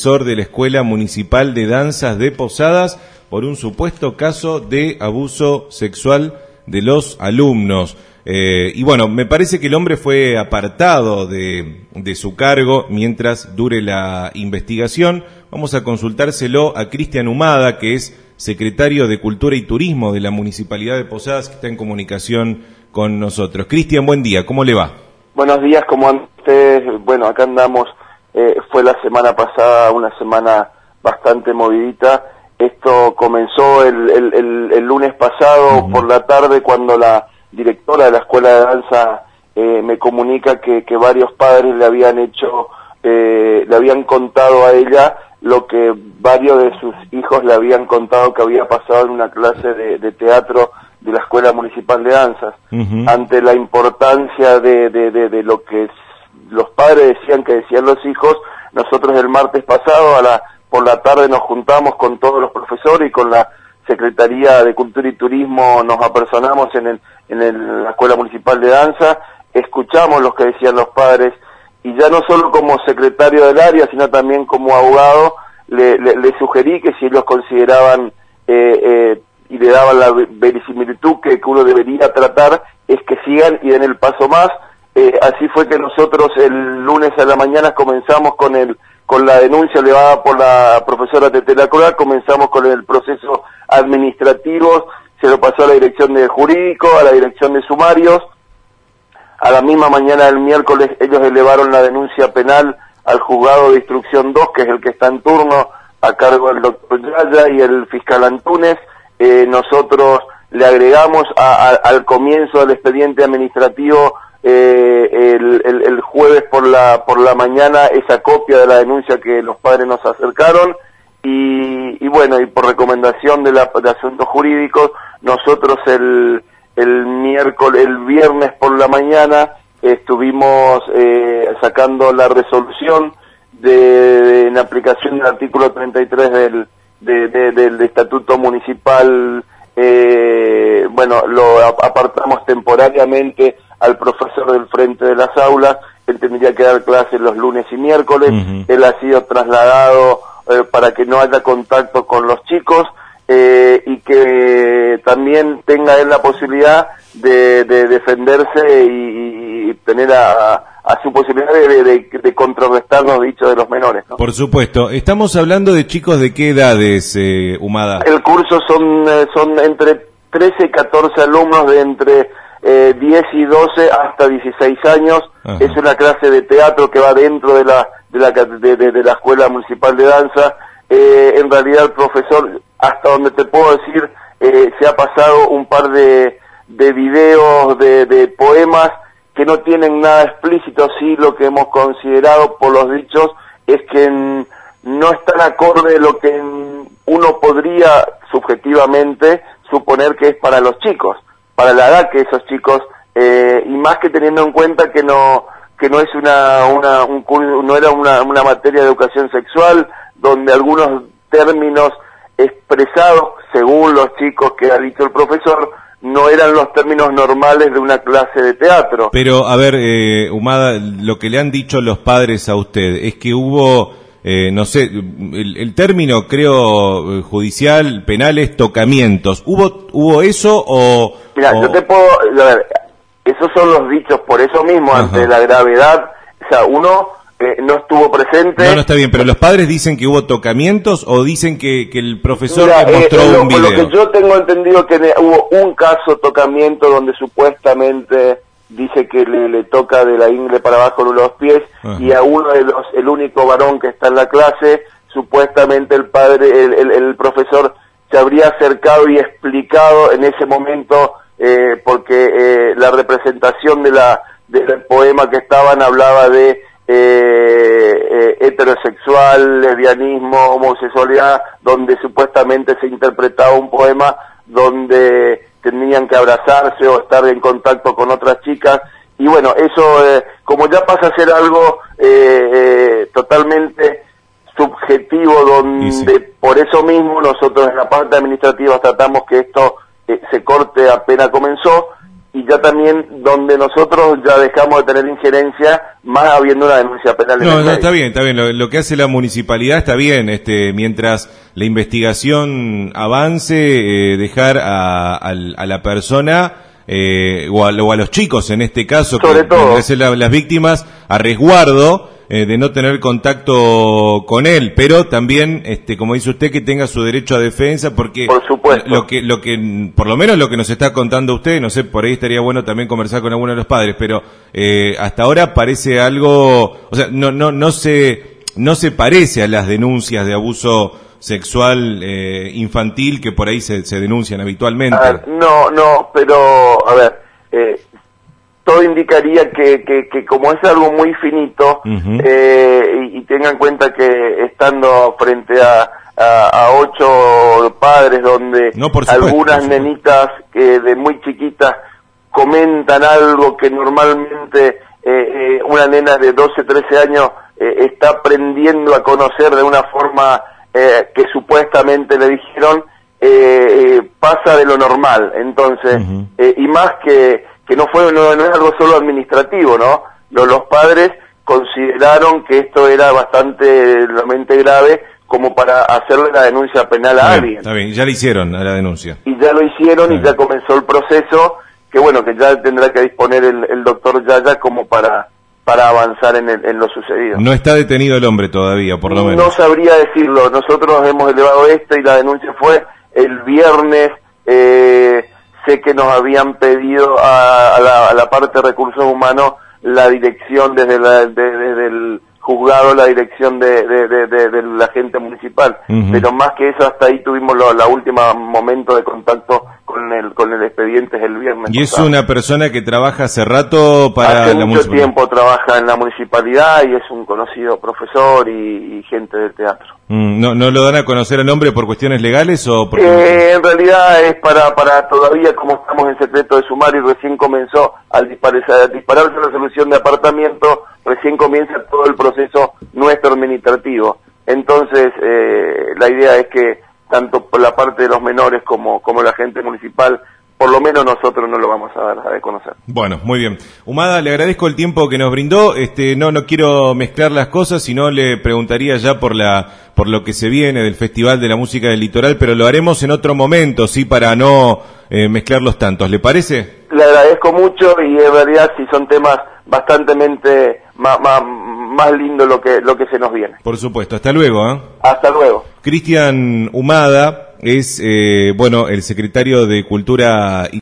profesor de la Escuela Municipal de Danzas de Posadas por un supuesto caso de abuso sexual de los alumnos. Y bueno, me parece que el hombre fue apartado de su cargo mientras dure la investigación. Vamos a consultárselo a Cristian Humada, que es secretario de Cultura y Turismo de la Municipalidad de Posadas, que está en comunicación con nosotros. Cristian, buen día, ¿cómo le va? Buenos días, ¿cómo andan ustedes? Bueno, acá andamos, fue la semana pasada una semana bastante movidita. Esto comenzó el lunes pasado por la tarde, cuando la directora de la Escuela de Danza me comunica que varios padres le habían contado a ella lo que varios de sus hijos le habían contado que había pasado en una clase de teatro de la Escuela Municipal de Danzas. Ante la importancia de lo que los padres decían que decían los hijos, nosotros el martes pasado por la tarde nos juntamos con todos los profesores y con la Secretaría de Cultura y Turismo, nos apersonamos en la Escuela Municipal de Danza, escuchamos lo que decían los padres, y ya no solo como secretario del área, sino también como abogado, le sugerí que si ellos consideraban y le daban la verisimilitud que uno debería tratar, es que sigan y den el paso más. Así fue que nosotros el lunes a la mañana comenzamos con la denuncia elevada por la profesora Tetela Cora, comenzamos con el proceso administrativo, se lo pasó a la dirección de jurídico, a la dirección de sumarios. A la misma mañana del miércoles ellos elevaron la denuncia penal al juzgado de instrucción 2, que es el que está en turno, a cargo del doctor Yaya y el fiscal Antúnez. Nosotros le agregamos al comienzo del expediente administrativo el jueves por la mañana esa copia de la denuncia que los padres nos acercaron, y bueno, y por recomendación de asuntos jurídicos, nosotros el viernes por la mañana estuvimos sacando la resolución en aplicación del artículo 33 del Estatuto Municipal. Bueno, lo apartamos temporariamente al profesor del frente de las aulas. Él tendría que dar clases los lunes y miércoles. Él ha sido trasladado para que no haya contacto con los chicos, y que también tenga él la posibilidad de defenderse y tener a su posibilidad de contrarrestar los dichos de los menores, ¿no? Por supuesto. Estamos hablando de chicos de qué edades, Humada. El curso son entre 13 y 14 alumnos de entre 10 y 12 hasta 16 años. Ajá. Es una clase de teatro que va dentro de la Escuela Municipal de Danza. En realidad el profesor, hasta donde te puedo decir, se ha pasado un par de videos de poemas que no tienen nada explícito. Sí, lo que hemos considerado por los dichos es que no es tan acorde lo que uno podría subjetivamente suponer que es para los chicos, para la edad que esos chicos, y más que teniendo en cuenta que no es no era una materia de educación sexual, donde algunos términos expresados, según los chicos que ha dicho el profesor, no eran los términos normales de una clase de teatro. Pero, a ver, Humada, lo que le han dicho los padres a usted es que hubo, no sé, el término, creo, judicial, penal es tocamientos. ¿Hubo eso o...? Mira, yo te puedo... A ver, esos son los dichos, por eso mismo, ajá, ante la gravedad, o sea, uno no estuvo presente. No, está bien, pero los padres dicen que hubo tocamientos o dicen que el profesor mostró un video. Lo que yo tengo entendido que hubo un caso tocamiento donde supuestamente dice que le toca de la ingle para abajo de los pies, ajá, y a uno el único varón que está en la clase, supuestamente el profesor se habría acercado y explicado en ese momento, porque la representación del poema que estaban hablaba de heterosexual, lesbianismo, homosexualidad, donde supuestamente se interpretaba un poema donde tenían que abrazarse o estar en contacto con otras chicas, y bueno, eso como ya pasa a ser algo totalmente subjetivo, donde sí, por eso mismo nosotros en la parte administrativa tratamos que esto se corte apenas comenzó. y ya también donde nosotros ya dejamos de tener injerencia, más habiendo una denuncia penal. No, está bien, está bien. Lo que hace la municipalidad está bien, mientras la investigación avance, dejar a la persona o a los chicos en este caso, sobre todo las víctimas, a resguardo de no tener contacto con él, pero también, como dice usted, que tenga su derecho a defensa, porque por supuesto, lo que por lo menos lo que nos está contando usted, no sé, por ahí estaría bueno también conversar con alguno de los padres, pero hasta ahora parece algo, o sea, no se parece a las denuncias de abuso sexual infantil que por ahí se denuncian habitualmente. No, pero a ver, todo indicaría que como es algo muy finito, y tengan en cuenta que estando frente a 8 padres donde algunas nenitas de muy chiquitas comentan algo que normalmente una nena de 12, 13 años está aprendiendo a conocer de una forma que supuestamente le dijeron, pasa de lo normal. Entonces, y más que no es algo solo administrativo, ¿no? Los padres consideraron que esto era bastante realmente grave como para hacerle la denuncia penal a alguien. Está bien, ya le hicieron a la denuncia. Y ya lo hicieron y ya comenzó el proceso, que bueno, que ya tendrá que disponer el doctor Yaya como para avanzar en lo sucedido. No está detenido el hombre todavía, por lo menos. No sabría decirlo. Nosotros hemos elevado esto y la denuncia fue el viernes. Sé que nos habían pedido a la parte de recursos humanos la dirección desde el juzgado, la dirección del agente municipal, pero más que eso, hasta ahí tuvimos la última momento de contacto con el expediente el viernes. ¿Y es una persona que trabaja hace rato para hace la mucho tiempo trabaja en la municipalidad y es un conocido profesor y gente del teatro. ¿No lo dan a conocer el nombre por cuestiones legales o porque... En realidad es para todavía, como estamos en secreto de sumario y recién comenzó al dispararse la resolución de apartamento, recién comienza todo el proceso nuestro administrativo. Entonces, la idea es que tanto por la parte de los menores como la gente municipal, por lo menos nosotros no lo vamos a dar a conocer. Bueno, muy bien. Humada, le agradezco el tiempo que nos brindó. No quiero mezclar las cosas, sino le preguntaría ya por lo que se viene del Festival de la Música del Litoral, pero lo haremos en otro momento, sí, para no mezclar los tantos. ¿Le parece? Le agradezco mucho y en realidad sí son temas bastantemente más lindos lo que se nos viene. Por supuesto. Hasta luego. Hasta luego. Cristian Humada es, el secretario de Cultura